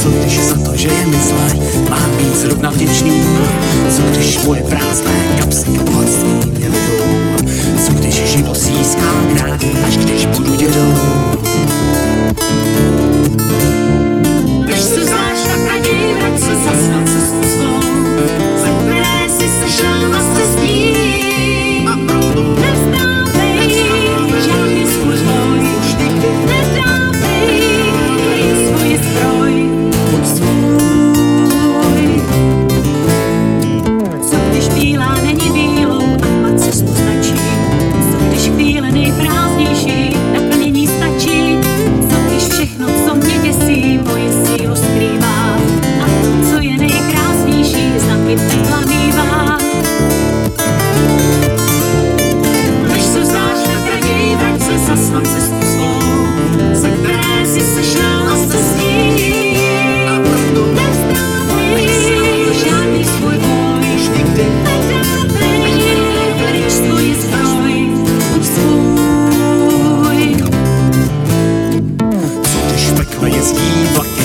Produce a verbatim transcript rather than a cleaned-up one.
Co když za to, že je mi zle, mám být zrovna vděčný? Co když moje prázdné kapsy k bohatství mě vedou? Co když život získám rád, až když budu dědou? Když se vzdáš, tak raději vrať se zas na cestu svou, za které jsi sešel na cestí. Nevzdávej žádný svůj boj, nevzdávej svůj stroj, buď svůj. Co když bílá není bílou a má cestu stačí? Co když chvíle nejprázdnější naplnění stačí? Co když všechno, co mě děsí, moji sílu skrývá a to, co je nejkrásnější, znaky pekla mívá. Když se vzdáš, tak raději vrať se zas na cestu svou, za které jsi sešel na cestí. Nevzdávej žádný svůj boj, nevzdávej svůj zbroj, buď svůj. Co když v pekle jezdí vlaky